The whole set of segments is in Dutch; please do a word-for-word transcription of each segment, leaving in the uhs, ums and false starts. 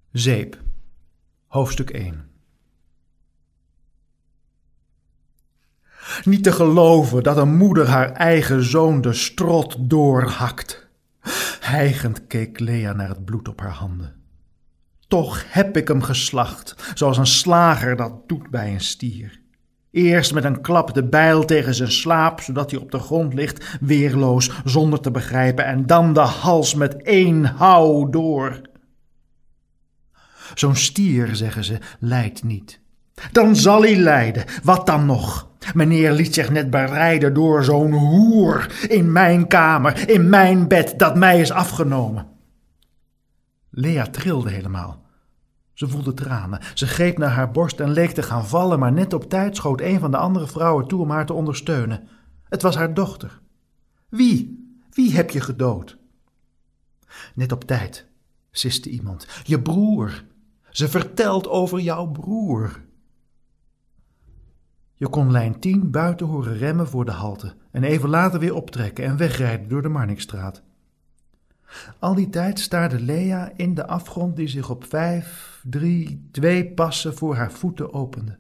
Zeep, hoofdstuk één. Niet te geloven dat een moeder haar eigen zoon de strot doorhakt. Hijgend keek Lea naar het bloed op haar handen. Toch heb ik hem geslacht, zoals een slager dat doet bij een stier. Eerst met een klap de bijl tegen zijn slaap, zodat hij op de grond ligt, weerloos, zonder te begrijpen, en dan de hals met één houw door. Zo'n stier, zeggen ze, lijdt niet. Dan zal hij lijden, wat dan nog? Meneer liet zich net bereiden door zo'n hoer in mijn kamer, in mijn bed, dat mij is afgenomen. Lea trilde helemaal. Ze voelde tranen. Ze greep naar haar borst en leek te gaan vallen, maar net op tijd schoot een van de andere vrouwen toe om haar te ondersteunen. Het was haar dochter. Wie? Wie heb je gedood? Net op tijd, siste iemand. Je broer. Ze vertelt over jouw broer. Je kon lijn tien buiten horen remmen voor de halte en even later weer optrekken en wegrijden door de Marnixstraat. Al die tijd staarde Lea in de afgrond die zich op vijf, drie, twee passen voor haar voeten opende.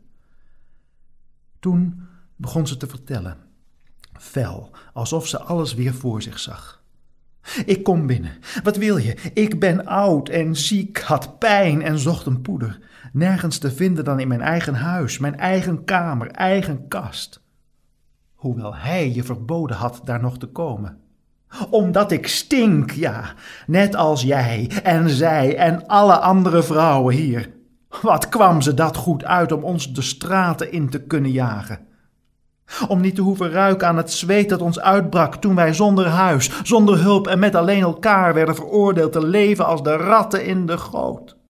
Toen begon ze te vertellen, fel, alsof ze alles weer voor zich zag. Ik kom binnen. Wat wil je? Ik ben oud en ziek, had pijn en zocht een poeder. Nergens te vinden dan in mijn eigen huis, mijn eigen kamer, eigen kast. Hoewel hij je verboden had daar nog te komen. Omdat ik stink, ja, net als jij en zij en alle andere vrouwen hier. Wat kwam ze dat goed uit om ons de straten in te kunnen jagen. Om niet te hoeven ruiken aan het zweet dat ons uitbrak toen wij zonder huis, zonder hulp en met alleen elkaar werden veroordeeld te leven als de ratten in de goot.